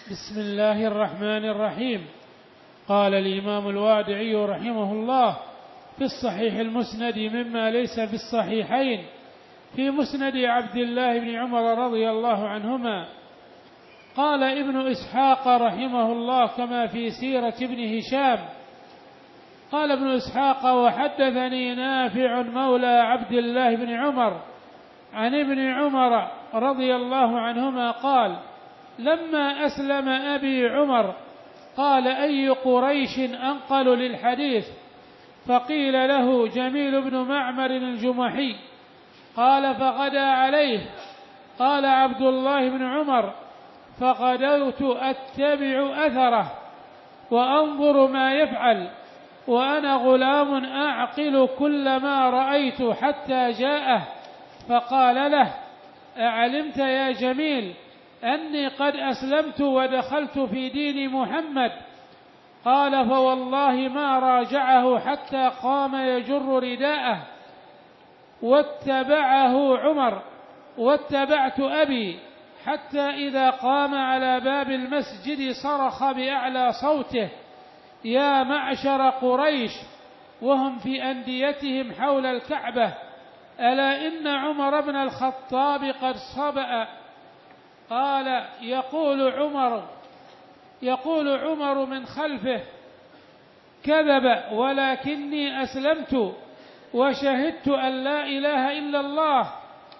بسم الله الرحمن الرحيم. قال الإمام الوادعي رحمه الله في الصحيح المسند مما ليس في الصحيحين في مسند عبد الله بن عمر رضي الله عنهما. قال ابن إسحاق رحمه الله كما في سيرة ابن هشام. قال ابن إسحاق: وحدثني نافع مولى عبد الله بن عمر عن ابن عمر رضي الله عنهما قال: لما أسلم أبي عمر قال: أي قريش أنقل للحديث؟ فقيل له: جميل بن معمر الجمحي. قال: فغدا عليه. قال عبد الله بن عمر: فغدوت أتبع أثره وأنظر ما يفعل وأنا غلام أعقل كل ما رأيت حتى جاءه فقال له: أعلمت يا جميل أني قد أسلمت ودخلت في دين محمد؟ قال: فوالله ما راجعه حتى قام يجر رداءه. واتبعه عمر واتبعت أبي حتى إذا قام على باب المسجد صرخ بأعلى صوته: يا معشر قريش، وهم في أنديتهم حول الكعبة: ألا إن عمر بن الخطاب قد صبأ. قال: يقول عمر من خلفه: كذب، ولكني أسلمت وشهدت أن لا إله إلا الله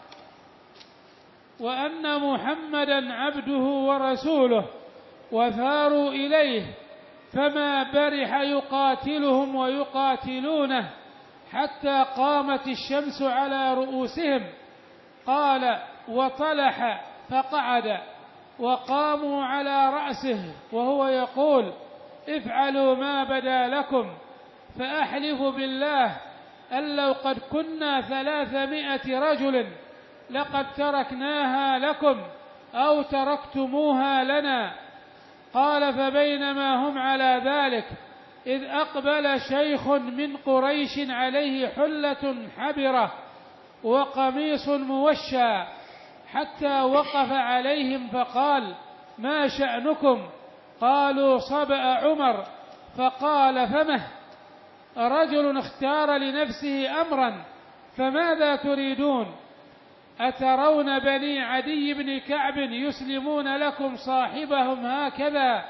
وأن محمدا عبده ورسوله، وثاروا إليه فما برح يقاتلهم ويقاتلونه حتى قامت الشمس على رؤوسهم. قال: وطلح فقعد وقاموا على رأسه وهو يقول: افعلوا ما بدا لكم، فأحلف بالله أن لو قد كنا 300 رجل لقد تركناها لكم أو تركتموها لنا. قال: فبينما هم على ذلك إذ أقبل شيخ من قريش عليه حلة حبرة وقميص موشى حتى وقف عليهم فقال: ما شأنكم؟ قالوا: صبأ عمر. فقال: فمه؟ رجل اختار لنفسه أمرا، فماذا تريدون؟ أترون بني عدي بن كعب يسلمون لكم صاحبهم هكذا؟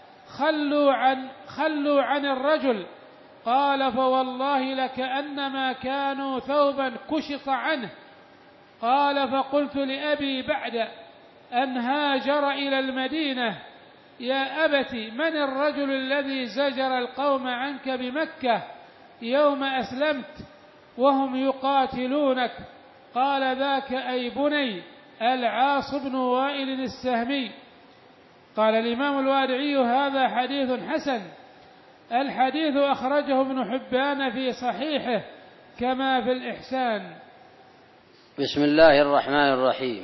خلوا عن الرجل. قال: فوالله لكأنما كانوا ثوبا كشط عنه. قال: فقلت لأبي بعد أن هاجر إلى المدينة: يا أبت، من الرجل الذي زجر القوم عنك بمكة يوم أسلمت وهم يقاتلونك؟ قال: ذاك أي بني العاص بن وائل السهمي. قال الإمام الوادعي: هذا حديث حسن. الحديث أخرجه ابن حبان في صحيحه كما في الإحسان. بسم الله الرحمن الرحيم.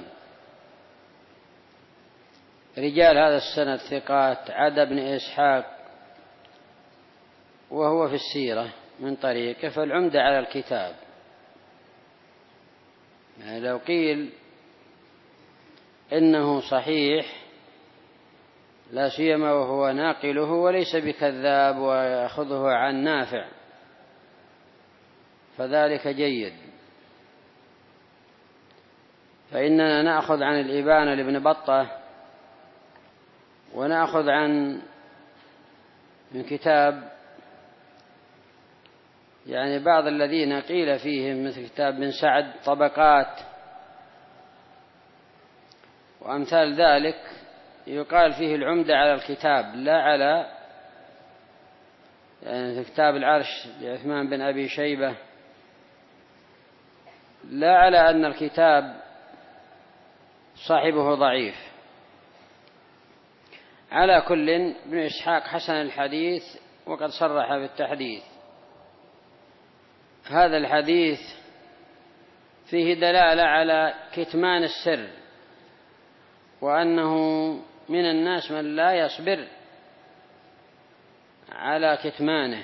رجال هذا السند ثقات عدا بن إسحاق وهو في السيرة من طريقه، فالعمدة على الكتاب. يعني لو قيل إنه صحيح لا سيما وهو ناقله وليس بكذاب ويأخذه عن نافع فذلك جيد، فإننا نأخذ عن الإبانة لابن بطة ونأخذ من كتاب يعني بعض الذين قيل فيهم مثل كتاب بن سعد طبقات وأمثال ذلك، يقال فيه العمدة على الكتاب لا على يعني في كتاب العرش لعثمان بن أبي شيبة لا على أن الكتاب صاحبه ضعيف. على كل ابن إسحاق حسن الحديث وقد صرح بالتحديث. هذا الحديث فيه دلالة على كتمان السر، وأنه من الناس من لا يصبر على كتمانه،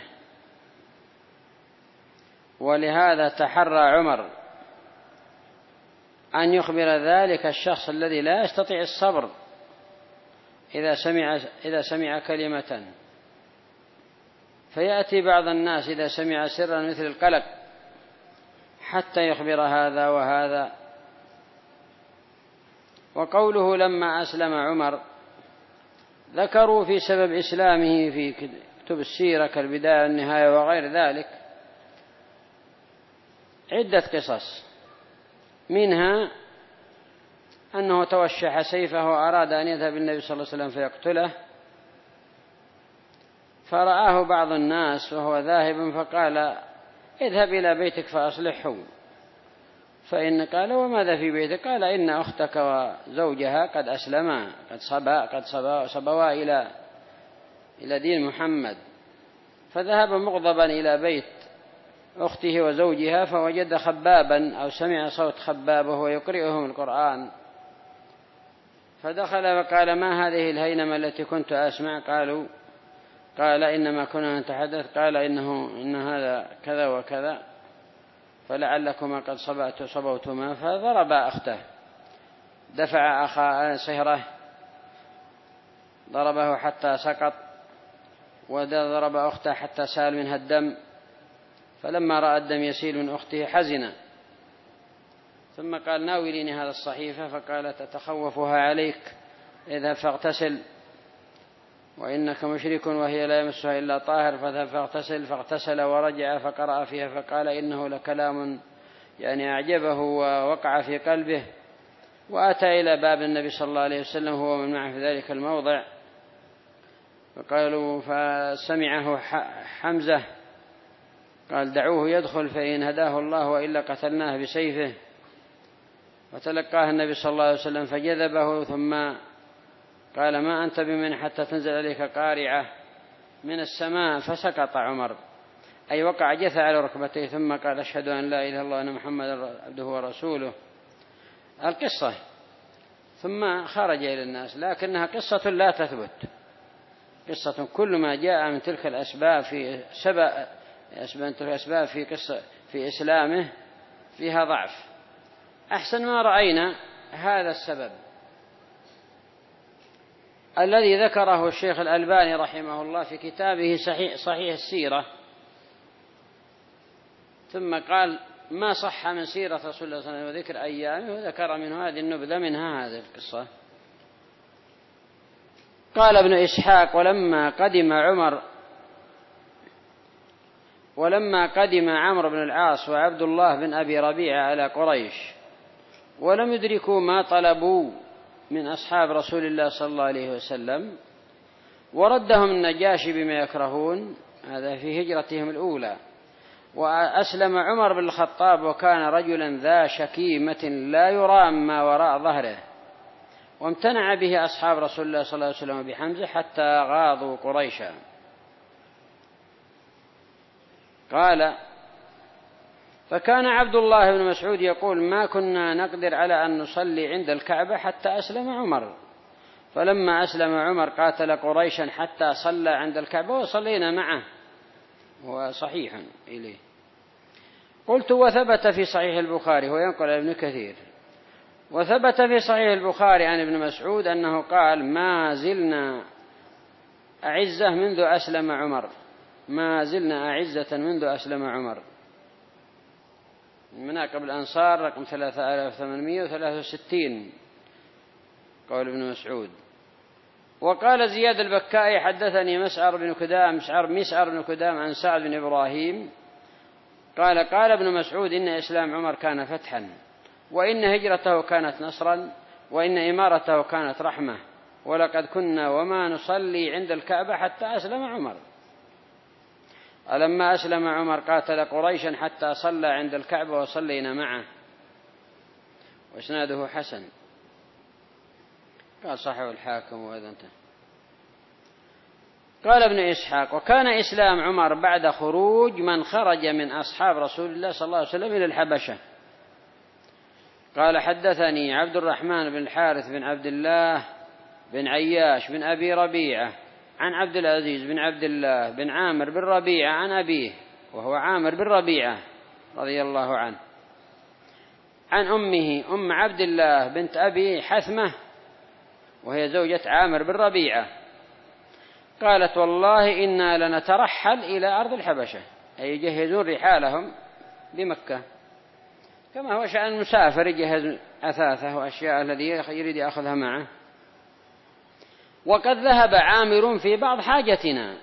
ولهذا تحرى عمر أن يخبر ذلك الشخص الذي لا يستطيع الصبر إذا سمع كلمة، فيأتي بعض الناس إذا سمع سرا مثل القلق حتى يخبر هذا وهذا. وقوله لما أسلم عمر، ذكروا في سبب إسلامه في كتب السيرة كالبداية والنهاية وغير ذلك عدة قصص، منها أنه توشح سيفه وأراد أن يذهب النبي صلى الله عليه وسلم فيقتله، فرآه بعض الناس وهو ذاهب فقال اذهب إلى بيتك فأصلحه. فإن قال وماذا في بيتك؟ قال إن أختك وزوجها قد أسلما، قد صبوا إلى دين محمد. فذهب مغضبا إلى بيت أخته وزوجها فوجد خبابا أو سمع صوت خباب وهو يقرئهم القرآن، فدخل وقال ما هذه الهينمة التي كنت أسمع؟ قال إنما كنا نتحدث. قال إن هذا كذا وكذا، فلعلكما قد صبوتما. فضرب أخته، دفع أخا صهره ضربه حتى سقط، وضرب أخته حتى سال منها الدم. فلما رأى الدم يسيل من أخته حزن، ثم قال ناوليني هذا الصحيفة. فقالت أتخوفها عليك؟ اذهب فاغتسل وإنك مشرك وهي لا يمسها إلا طاهر. فذهب فاغتسل ورجع فقرأ فيها فقال إنه لكلام أعجبه ووقع في قلبه. وأتى إلى باب النبي صلى الله عليه وسلم هو من معه في ذلك الموضع، فسمعه حمزة قال دعوه يدخل فإن هداه الله وإلا قتلناه بسيفه. وتلقاه النبي صلى الله عليه وسلم فجذبه، ثم قال ما أنت بمن حتى تنزل عليك قارعة من السماء. فسقط عمر، أي وقع جثى على ركبتيه، ثم قال أشهد أن لا إله إلا الله وأن محمدا عبده ورسوله. القصة ثم خرج إلى الناس، لكنها قصة لا تثبت، قصة كل ما جاء من تلك الأسباب في إسلامه فيها ضعف. أحسن ما رأينا هذا السبب الذي ذكره الشيخ الألباني رحمه الله في كتابه صحيح السيرة، ثم قال ما صح من سيرة رسول الله صلى الله عليه وسلم وذكر أيامه، وذكر منه هذه النبذة منها هذه القصة. قال ابن إسحاق ولما قدم عمرو بن العاص وعبد الله بن أبي ربيعة على قريش ولم يدركوا ما طلبوا من أصحاب رسول الله صلى الله عليه وسلم، وردهم النجاشي بما يكرهون، هذا في هجرتهم الأولى. وأسلم عمر بن الخطاب وكان رجلا ذا شكيمة لا يرام ما وراء ظهره، وامتنع به أصحاب رسول الله صلى الله عليه وسلم بحمزة حتى غاضوا قريشا. قال فكان عبد الله بن مسعود يقول ما كنا نقدر على أن نصلي عند الكعبة حتى أسلم عمر، فلما أسلم عمر قاتل قريشا حتى صلى عند الكعبة وصلينا معه، وصحيح إليه. قلت وثبت في صحيح البخاري، وينقل ابن كثير، وثبت في صحيح البخاري عن ابن مسعود أنه قال ما زلنا أعزة منذ أسلم عمر، ما زلنا أعزة منذ أسلم عمر. مناقب الأنصار رقم 3863 قول ابن مسعود. وقال زياد البكائي حدثني مسعر بن كدام عن سعد بن إبراهيم قال ابن مسعود إن إسلام عمر كان فتحا، وإن هجرته كانت نصرا، وإن إمارته كانت رحمة، ولقد كنا وما نصلي عند الكعبة حتى أسلم عمر. ألما أسلم عمر قاتل قريشا حتى صلى عند الكعبة وصلينا معه. وإسناده حسن، قال صحيح الحاكم وإذا انتهى. قال ابن إسحاق وكان إسلام عمر بعد خروج من خرج من أصحاب رسول الله صلى الله عليه وسلم إلى الحبشة. قال حدثني عبد الرحمن بن الحارث بن عبد الله بن عياش بن أبي ربيعة عن عبد العزيز بن عبد الله بن عامر بن ربيعة عن أبيه وهو عامر بن ربيعة رضي الله عنه، عن أمه عبد الله بنت أبي حثمة وهي زوجة عامر بن ربيعة، قالت والله إنا لنترحل إلى أرض الحبشة، أي يجهزون رحالهم بمكة، كما هو شأن المسافر يجهز أثاثه وأشياء الذي يريد يأخذها معه. وقد ذهب عامر في بعض حاجتنا،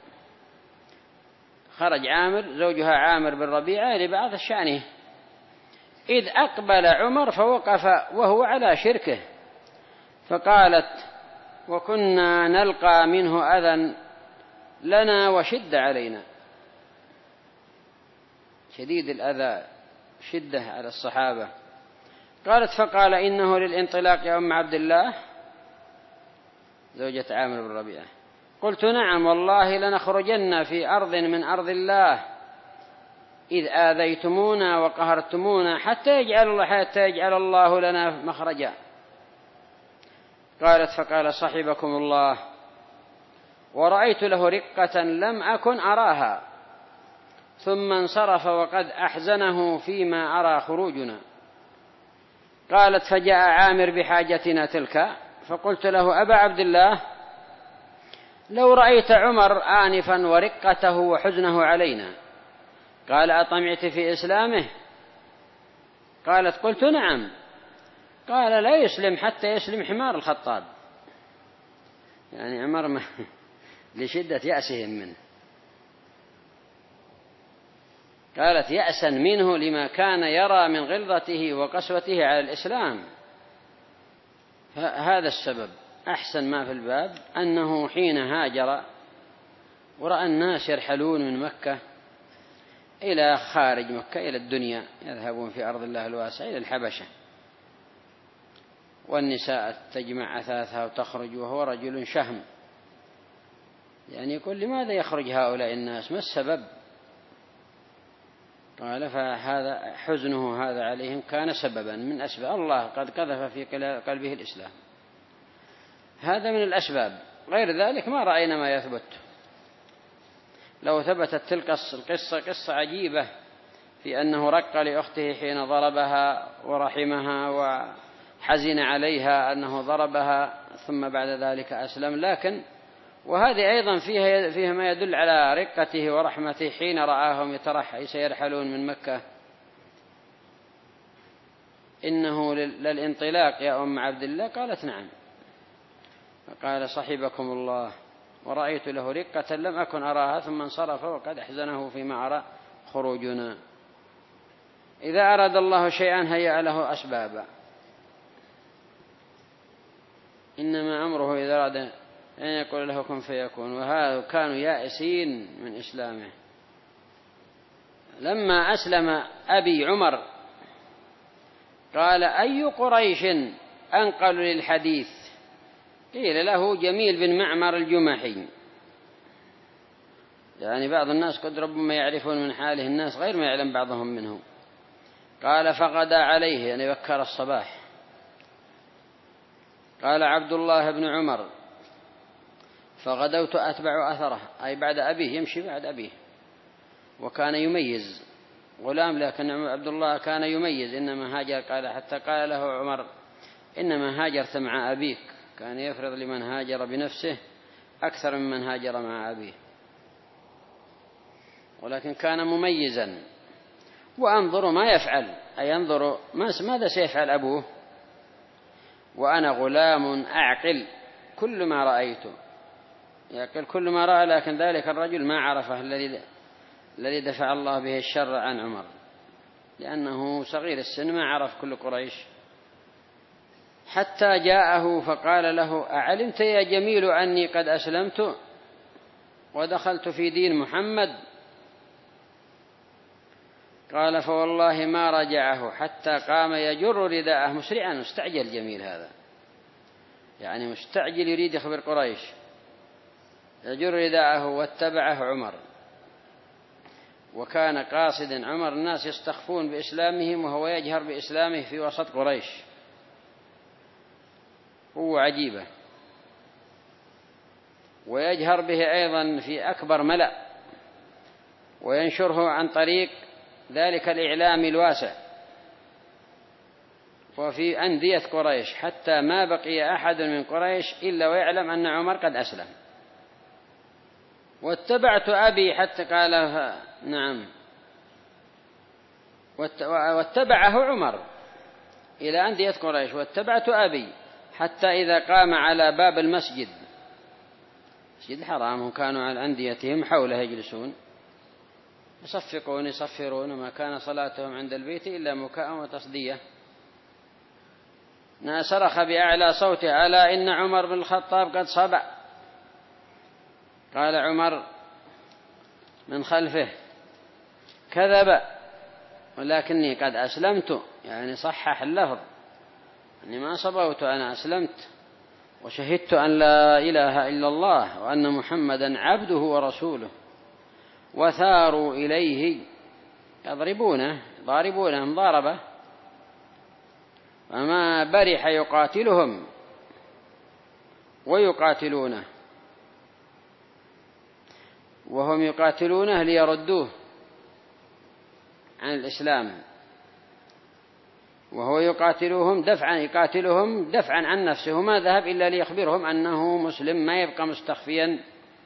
خرج عامر زوجها عامر بن ربيعة لبعض شأنه، إذ أقبل عمر فوقف وهو على شركه، فقالت وكنا نلقى منه أذى لنا وشد علينا، شديد الأذى شدة على الصحابة. قالت فقال إنه للانطلاق يا أم عبد الله زوجة عامر بن ربيعة. قلت نعم والله لنخرجن في أرض من أرض الله إذ آذيتمونا وقهرتمونا حتى يجعل الله لنا مخرجا. قالت فقال صحبكم الله، ورأيت له رقة لم أكن أراها، ثم انصرف وقد أحزنه فيما أرى خروجنا. قالت فجاء عامر بحاجتنا تلك، فقلت له أبا عبد الله لو رأيت عمر آنفا ورقته وحزنه علينا. قال أطمعت في إسلامه؟ قالت قلت نعم. قال لا يسلم حتى يسلم حمار الخطاب، يعني عمر لشدة يأسهم منه. قالت يأسا منه لما كان يرى من غلظته وقسوته على الإسلام. هذا السبب. أحسن ما في الباب أنه حين هاجر ورأى الناس يرحلون من مكة إلى خارج مكة إلى الدنيا، يذهبون في أرض الله الواسع إلى الحبشة، والنساء تجمع أثاثها وتخرج وهو رجل شهم، يعني يقول لماذا يخرج هؤلاء الناس، ما السبب؟ قال فهذا حزنه هذا عليهم كان سببا من أسباب الله قد قذف في قلبه الإسلام، هذا من الأسباب، غير ذلك ما رأينا ما يثبت. لو ثبتت تلك القصة قصة عجيبة في أنه رق لأخته حين ضربها ورحمها وحزن عليها أنه ضربها ثم بعد ذلك أسلم، لكن وهذه أيضا فيها ما يدل على رقته ورحمته حين رآهم سيرحلون من مكة. إنه للانطلاق يا أم عبد الله؟ قالت نعم. فقال صحبكم الله، ورأيت له رقة لم أكن أراها، ثم انصرف وقد أحزنه فيما أرى خروجنا. إذا أراد الله شيئا هيأ له أسبابا، إنما أمره إذا أراد أن يقول له كن فيكون، وهذا كانوا يائسين من إسلامه. لما أسلم أبي عمر قال أي قريش أنقل للحديث؟ قيل له جميل بن معمر الجمحي، يعني بعض الناس قد ربما يعرفون من حاله الناس غير ما يعلم بعضهم منه. قال فغدا عليه، يعني بكر الصباح. قال عبد الله بن عمر فغدوت أتبع أثره، أي بعد أبيه، يمشي بعد أبيه، وكان يميز غلام، لكن عبد الله كان يميز. إنما هاجر، قال حتى قال له عمر إنما هاجرت مع أبيك، كان يفرض لمن هاجر بنفسه أكثر ممن هاجر مع أبيه، ولكن كان مميزا. وأنظر ما يفعل، أي أنظر ماذا سيفعل أبوه، وأنا غلام أعقل كل ما رأيته، يعقل كل ما رأى، لكن ذلك الرجل ما عرفه الذي دفع الله به الشر عن عمر، لأنه صغير السن ما عرف كل قريش. حتى جاءه فقال له أعلمت يا جميل أني قد أسلمت ودخلت في دين محمد؟ قال فوالله ما رجعه حتى قام يجر رداءه مسرعا. مستعجل جميل هذا، يعني مستعجل يريد يخبر قريش، يجر رداءه واتبعه عمر. وكان قاصدا عمر، الناس يستخفون بإسلامهم وهو يجهر بإسلامه في وسط قريش، هو عجيبة، ويجهر به أيضا في أكبر ملأ، وينشره عن طريق ذلك الإعلام الواسع، وفي أندية قريش، حتى ما بقي أحد من قريش إلا ويعلم أن عمر قد أسلم. واتبعت أبي حتى قال نعم، واتبعه عمر إلى أندية قريش. واتبعت أبي حتى إذا قام على باب المسجد، مسجد الحرام، هم كانوا على أنديتهم حوله يجلسون يصفقون يصفرون، ما كان صلاتهم عند البيت إلا مكاء وتصدية. صرخ بأعلى صوته: ألا إن عمر بن الخطاب قد صبأ. قال عمر من خلفه: كذب، ولكني قد أسلمت، يعني صحح اللفظ، أني ما صبوت، أنا أسلمت وشهدت أن لا إله إلا الله وأن محمدا عبده ورسوله. وثاروا إليه يضربونه مضاربة، فما برح يقاتلهم ويقاتلونه، وهم يقاتلونه ليردوه عن الإسلام، وهو يقاتلهم دفعا عن نفسه، ما ذهب إلا ليخبرهم أنه مسلم، ما يبقى مستخفيا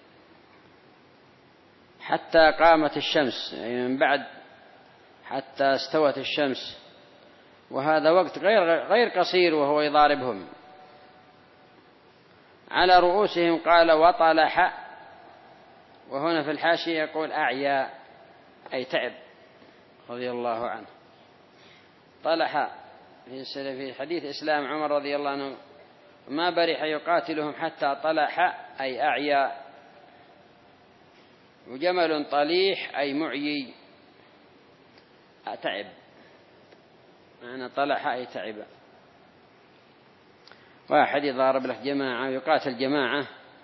حتى قامت الشمس، يعني من بعد حتى استوت الشمس، وهذا وقت غير قصير وهو يضاربهم. على رؤوسهم قال: وطلح، وهنا في الحاشية يقول أعيا، أي تعب، رضي الله عنه. طلح في حديث إسلام عمر رضي الله عنه: ما برح يقاتلهم حتى طلح، أي أعيا. وجمل طليح أي معيي، تعب، معنى طلح أي تعب. واحد يضارب له جماعة ويقاتل جماعة،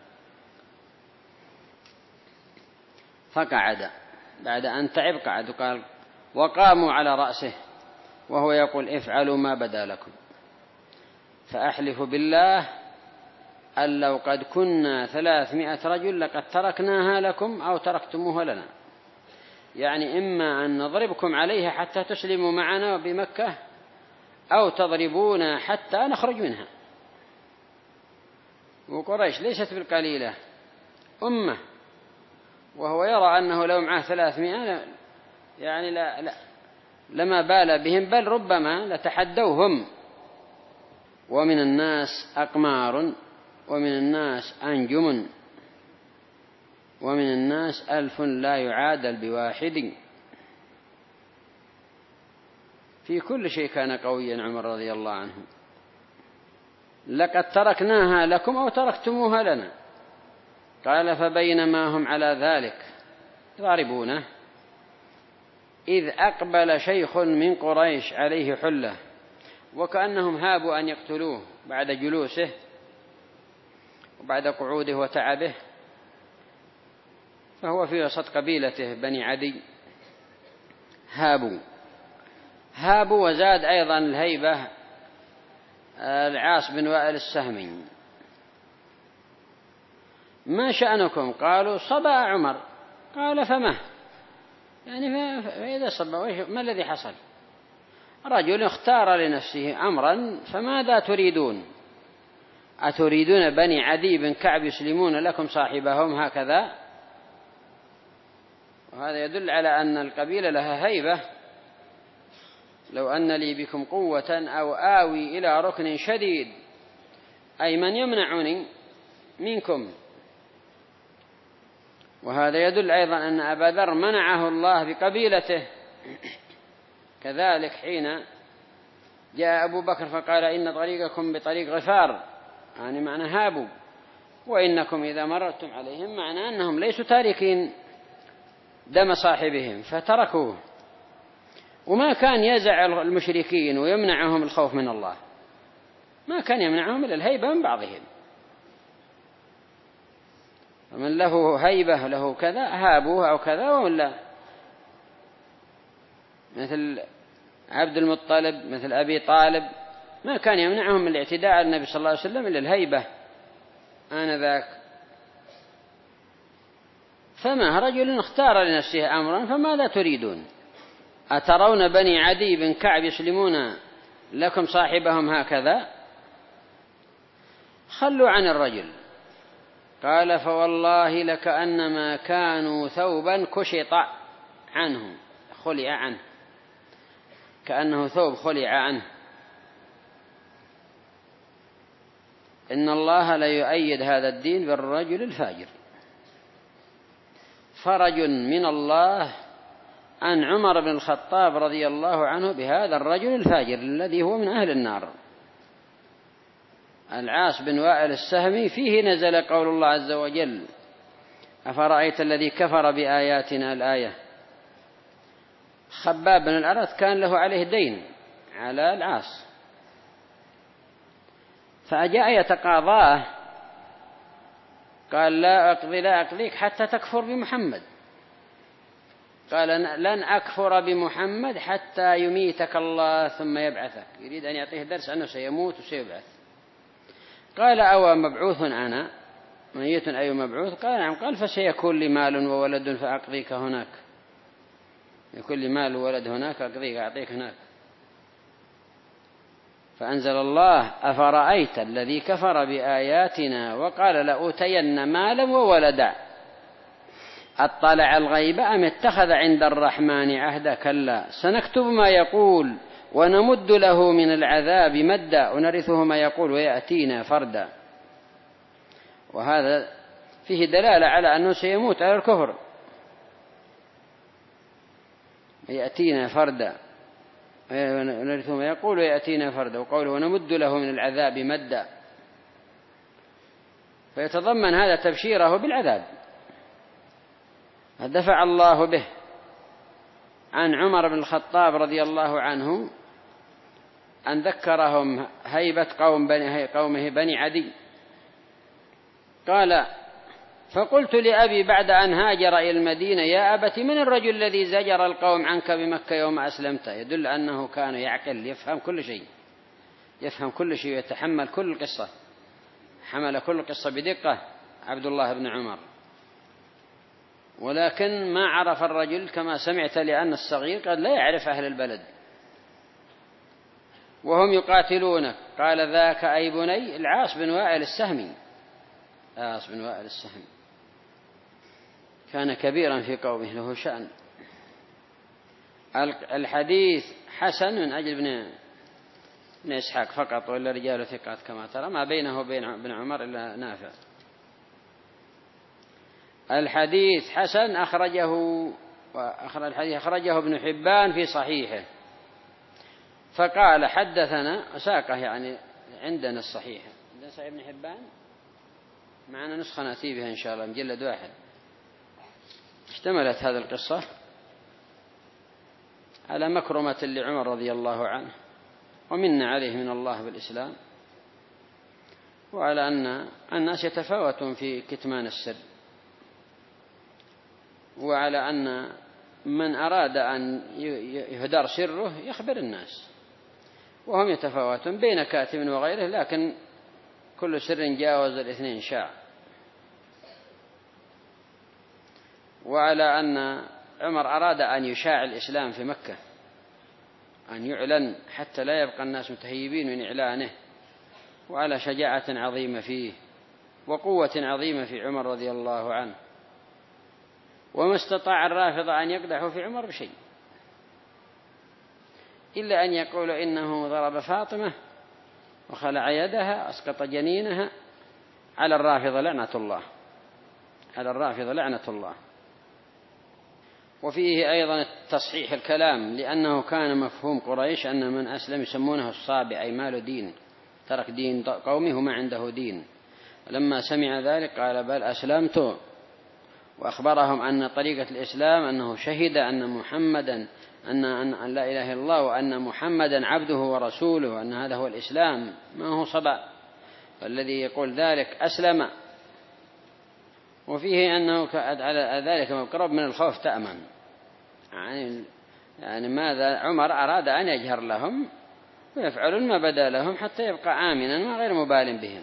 فقعد بعد أن تعب، قعد، وقال: وقاموا على رأسه وهو يقول: افعلوا ما بدا لكم، فأحلف بالله أن لو قد كنا 300 رجل لقد تركناها لكم أو تركتموها لنا، يعني إما أن نضربكم عليها حتى تسلموا معنا بمكة، أو تضربونا حتى نخرج منها. وقريش ليست بالقليلة، أمة، وهو يرى أنه لو معه 300 يعني لما بال بهم، بل ربما لتحدوهم. ومن الناس أقمار، ومن الناس أنجم، ومن الناس 1000 لا يعادل بواحد. في كل شيء كان قويا عمر رضي الله عنه. لقد تركناها لكم أو تركتموها لنا. قال: فبينما هم على ذلك يضاربونه إذ أقبل شيخ من قريش عليه حلة، وكأنهم هابوا أن يقتلوه بعد جلوسه وبعد قعوده وتعبه، فهو في وسط قبيلته بني عدي. هابوا وزاد أيضا الهيبة العاص بن وائل السهمي: ما شأنكم؟ قالوا: صبأ عمر. قال: فما يعني فإذا صبأ ما الذي حصل؟ رجل اختار لنفسه أمرا، فماذا تريدون؟ أتريدون بني عدي بن كعب يسلمون لكم صاحبهم هكذا؟ وهذا يدل على أن القبيلة لها هيبة. لو أن لي بكم قوة أو آوي إلى ركن شديد، أي من يمنعني منكم. وهذا يدل أيضا أن أبا ذر منعه الله بقبيلته. كذلك حين جاء أبو بكر فقال: إن طريقكم بطريق غفار، يعني معنى هابوا، وإنكم إذا مررتم عليهم، معنى أنهم ليسوا تاركين دم صاحبهم فتركوه. وما كان يزع المشركين ويمنعهم الخوف من الله، ما كان يمنعهم إلا الهيبة من بعضهم. فمن له هيبة له كذا هابوه أو كذا، ولا مثل عبد المطلب، مثل أبي طالب، ما كان يمنعهم من الاعتداء على النبي صلى الله عليه وسلم إلا الهيبة آنذاك. فما رجل اختار لنفسه أمرا، فماذا تريدون؟ أترون بني عدي بن كعب يسلمون لكم صاحبهم هكذا؟ خلوا عن الرجل. قال فوالله لكأنما كانوا ثوبا كشط عنه، خلع عنه، كأنه ثوب خلع عنه. إن الله لا يؤيد هذا الدين بالرجل الفاجر. فرج من الله عن عمر بن الخطاب رضي الله عنه بهذا الرجل الفاجر الذي هو من أهل النار. العاص بن وائل السهمي فيه نزل قول الله عز وجل: أفرأيت الذي كفر بآياتنا الآية. خباب بن الأرث كان له عليه دين على العاص، فأجاء يتقاضاه، قال لا أقضيك حتى تكفر بمحمد. قال لن أكفر بمحمد حتى يميتك الله ثم يبعثك. يريد أن يعطيه درس أنه سيموت وسيبعث. قال أو مبعوث أنا ميت أي مبعوث؟ قال نعم. قال فسيكون لي مال وولد فأقضيك هناك، يكون لي مال وولد هناك أقضيك أعطيك هناك. فأنزل الله: أفرأيت الذي كفر بآياتنا وقال لأوتين مالا وولدا أطلع الغيب أم اتخذ عند الرحمن عهدا كلا سنكتب ما يقول ونمد له من العذاب مدا ونرثه ما يقول ويأتينا فردا. وهذا فيه دلالة على أنه سيموت على الكفر. يأتينا فردا ونرثه ما يقول ويأتينا فردا، وقوله ونمد له من العذاب مدا، فيتضمن هذا تبشيره بالعذاب. دفع الله به عن عمر بن الخطاب رضي الله عنه أن ذكرهم هيبة قومه بني عدي. قال: فقلت لأبي بعد أن هاجر إلى المدينة: يا أبت من الرجل الذي زجر القوم عنك بمكة يوم أسلمت؟ يدل أنه كان يعقل، يفهم كل شيء ويتحمل كل قصة، حمل كل قصة بدقة عبد الله بن عمر. ولكن ما عرف الرجل كما سمعت، لأن الصغير قد لا يعرف أهل البلد وهم يقاتلونك. قال: ذاك أي بني العاص بن وائل السهمي. العاص بن وائل السهمي كان كبيرا في قومه له شأن. الحديث حسن من أجل ابن إسحاق فقط، ولا رجال ثقات كما ترى، ما بينه وبين ابن عمر إلا نافع. الحديث حسن أخرجه ابن حبان في صحيحه، فقال حدثنا وساقه، يعني عندنا الصحيح، عندنا صحيح ابن حبان، معنا نسخة نأتي بها إن شاء الله مجلد واحد، اشتملت هذه القصة على مكرمة لعمر رضي الله عنه، ومن عليه من الله بالإسلام، وعلى أن الناس يتفاوتون في كتمان السر، وعلى أن من أراد أن يهدر سره يخبر الناس، وهم يتفاوتون بين كاتم وغيره، لكن كل سر جاوز الاثنين شاع. وعلى أن عمر أراد أن يشاع الإسلام في مكة، أن يعلن حتى لا يبقى الناس متهيبين من إعلانه، وعلى شجاعة عظيمة فيه وقوة عظيمة في عمر رضي الله عنه. وما استطاع الرافضة أن يقدحوا في عمر بشيء، إلا أن يقولوا إنه ضرب فاطمة وخلع يدها أسقط جنينها. على الرافضة لعنة الله، على الرافضة لعنة الله. وفيه أيضا تصحيح الكلام، لأنه كان مفهوم قريش أن من أسلم يسمونه الصابئ، أي ماله دين، ترك دين قومه وما عنده دين. لما سمع ذلك قال: بل أسلمت، وأخبرهم أن طريقة الإسلام أنه شهد أن محمدا أن لا إله إلا الله، وأن محمدا عبده ورسوله، وأن هذا هو الإسلام ما هو صبا، فالذي يقول ذلك أسلم. وفيه أنه على ذلك مقرب من الخوف تأمن، يعني ماذا عمر أراد أن يجهر لهم ويفعلون ما بدا لهم حتى يبقى آمنا وغير مبال بهم.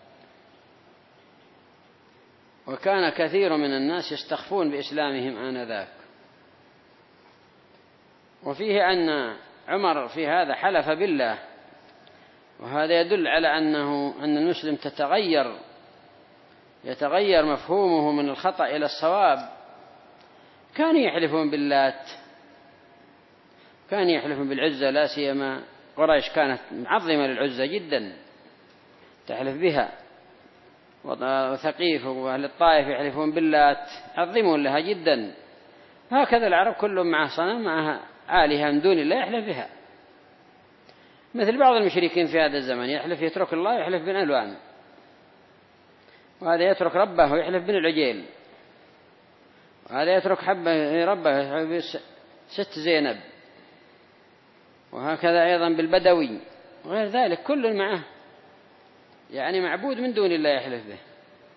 وكان كثير من الناس يستخفون بإسلامهم آنذاك. وفيه أن عمر في هذا حلف بالله وهذا يدل على أن المسلم يتغير مفهومه من الخطأ إلى الصواب. كانوا يحلفون باللات، كانوا يحلفون بالعزة، لا سيما قريش كانت معظمة للعزة جدا تحلف بها، وثقيف وأهل الطائف يحلفون باللات عظمون لها جدا. هكذا العرب كلهم مع صنم، معها آلهة من دون الله يحلف بها، مثل بعض المشركين في هذا الزمن يحلف يترك الله يحلف بن ألوان، وهذا يترك ربه ويحلف بن العجيل، وهذا يترك ربه يحلف ست زينب، وهكذا أيضا بالبدوي وغير ذلك، كل معه يعني معبود من دون الله يحلف به.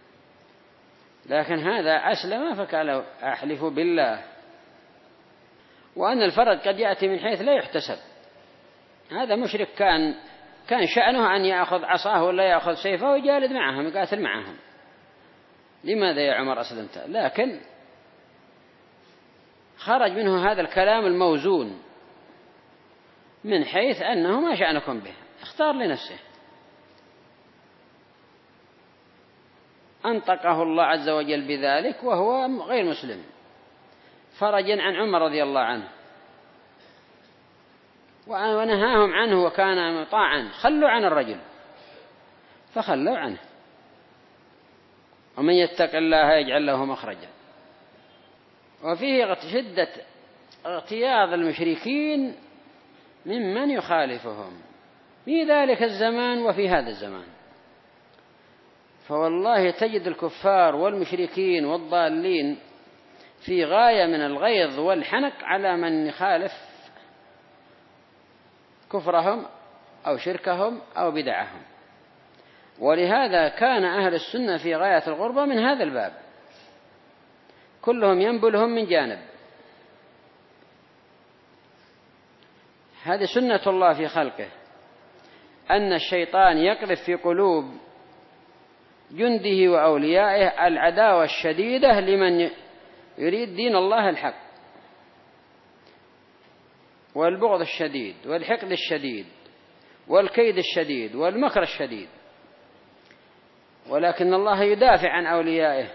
لكن هذا أسلم فقال أحلف بالله. وأن الفرج قد يأتي من حيث لا يحتسب. هذا مشرك كان شأنه أن يأخذ عصاه ولا يأخذ سيفه ويجالد معهم يقاتل معهم. لماذا يا عمر أسلمت؟ لكن خرج منه هذا الكلام الموزون من حيث أنه ما شأنكم به، اختار لنفسه. أنطقه الله عز وجل بذلك وهو غير مسلم، فرجا عن عمر رضي الله عنه، ونهاهم عنه وكان مطاعا. خلوا عن الرجل فخلوا عنه. ومن يتق الله يجعل له مخرجا. وفيه شدة اغتياظ المشركين ممن يخالفهم في ذلك الزمان وفي هذا الزمان. فوالله تجد الكفار والمشركين والضالين في غاية من الغيظ والحنق على من يخالف كفرهم أو شركهم أو بدعهم. ولهذا كان أهل السنة في غاية الغربة من هذا الباب، كلهم ينبلهم من جانب. هذه سنة الله في خلقه، أن الشيطان يقذف في قلوب جنده وأوليائه العداوة الشديدة لمن يريد دين الله الحق، والبغض الشديد والحقد الشديد والكيد الشديد والمكر الشديد. ولكن الله يدافع عن أوليائه.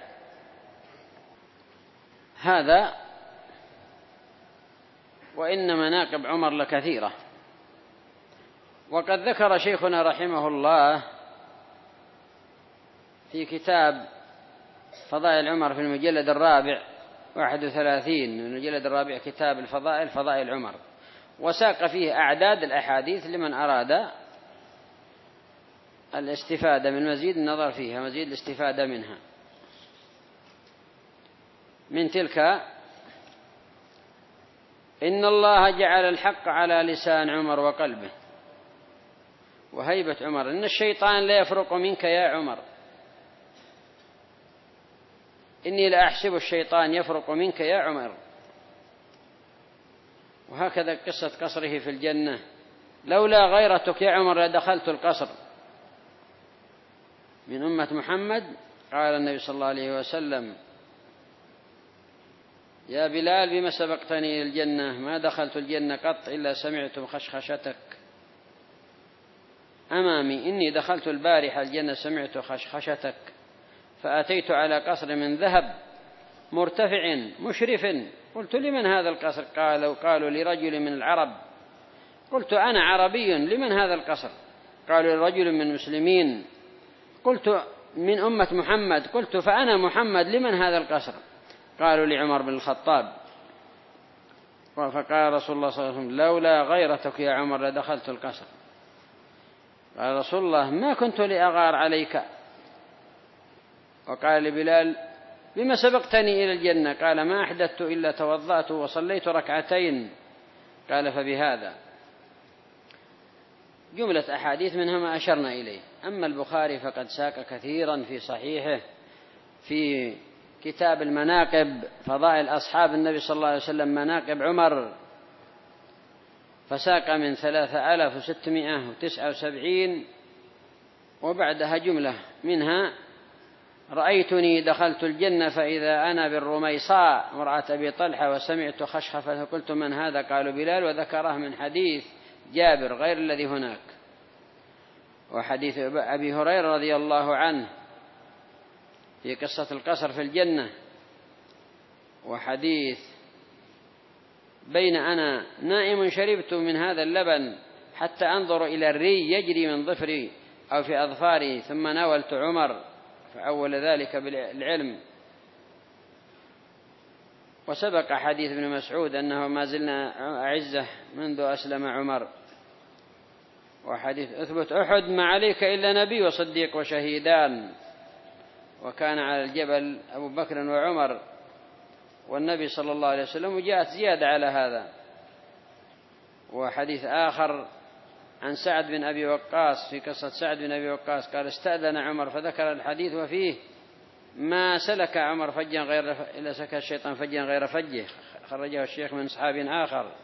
هذا وإن مناقب عمر لكثيرة. وقد ذكر شيخنا رحمه الله في كتاب فضائل عمر في المجلد 31 من المجلد 4 كتاب الفضائل، فضائل عمر، وساق فيه أعداد الأحاديث لمن أراد الاستفادة من مزيد النظر فيها، مزيد الاستفادة منها. من تلك: إن الله جعل الحق على لسان عمر وقلبه، وهيبة عمر. إن الشيطان لا يفرق منك يا عمر، إني لأحسب الشيطان يفرق منك يا عمر. وهكذا قصة قصره في الجنة: لولا غيرتك يا عمر لدخلت القصر. من أمة محمد قال النبي صلى الله عليه وسلم: يا بلال بما سبقتني إلى الجنة؟ ما دخلت الجنة قط إلا سمعت خشخشتك أمامي. إني دخلت البارحة الجنة سمعت خشخشتك، فأتيت على قصر من ذهب مرتفع مشرف، قلت: لمن هذا القصر؟ قالوا لرجل من العرب. قلت: أنا عربي، لمن هذا القصر؟ قالوا: لرجل من المسلمين. قلت: من أمة محمد. قلت: فأنا محمد، لمن هذا القصر؟ قالوا: لعمر بن الخطاب. فقال رسول الله صلى الله عليه وسلم: لولا غيرتك يا عمر لدخلت القصر. قال رسول الله: ما كنت لأغار عليك. وقال لبلال: بما سبقتني إلى الجنة؟ قال: ما أحدثت إلا توضأت وصليت ركعتين. قال: فبهذا. جملة أحاديث منها ما أشرنا إليه. أما البخاري فقد ساق كثيرا في صحيحه في كتاب المناقب، فضائل أصحاب النبي صلى الله عليه وسلم، مناقب عمر، فساق من 3679 وبعدها جملة منها: رأيتني دخلت الجنة فإذا أنا بالرميصاء مرأة أبي طلحة وسمعت خشخفة، قلت: من هذا؟ قالوا: بلال. وذكره من حديث جابر غير الذي هناك. وحديث أبي هريرة رضي الله عنه في قصة القصر في الجنة، وحديث بين أنا نائم شربت من هذا اللبن حتى أنظر إلى الري يجري من ظفري أو في أظفاري ثم ناولت عمر فأول ذلك بالعلم. وسبق حديث ابن مسعود أنه ما زلنا أعزة منذ أسلم عمر. وحديث أثبت أحد ما عليك إلا نبي وصديق وشهيدان، وكان على الجبل أبو بكر وعمر والنبي صلى الله عليه وسلم، وجاءت زيادة على هذا. وحديث آخر عن سعد بن أبي وقاص في قصة سعد بن أبي وقاص قال استأذن عمر فذكر الحديث وفيه ما سلك عمر فجا غير إلا سلك الشيطان فجا غير فجه، خرجه الشيخ من صحاب آخر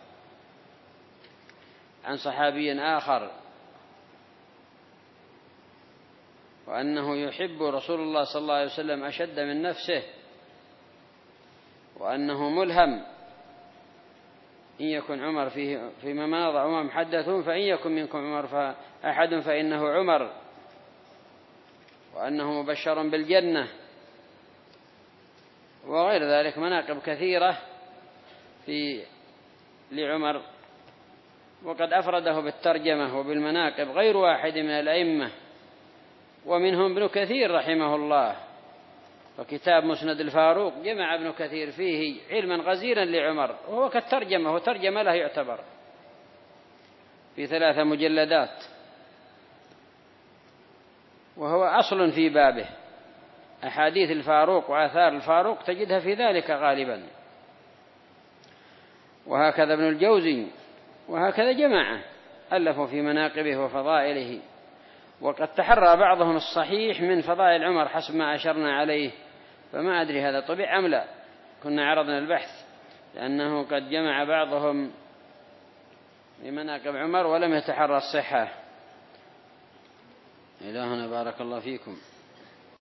عن صحابي آخر، وأنه يحب رسول الله صلى الله عليه وسلم أشد من نفسه، وأنه ملهم إن يكن عمر فيما مضى عمر محدثون فإن يكن منكم عمر فأحد فإنه عمر، وأنه مبشر بالجنة، وغير ذلك مناقب كثيرة لعمر. وقد أفرده بالترجمة وبالمناقب غير واحد من الأئمة، ومنهم ابن كثير رحمه الله، وكتاب مسند الفاروق جمع ابن كثير فيه علما غزيرا لعمر، وهو كالترجمة وترجمة له يعتبر في 3 مجلدات، وهو أصل في بابه. أحاديث الفاروق وآثار الفاروق تجدها في ذلك غالبا. وهكذا ابن الجوزي وهكذا جماعة ألفوا في مناقبه وفضائله. وقد تحرى بعضهم الصحيح من فضائل عمر حسب ما أشرنا عليه، فما أدري هذا طبيعي أم لا، كنا عرضنا البحث، لأنه قد جمع بعضهم بمناقب عمر ولم يتحرى الصحة. إلهنا بارك الله فيكم.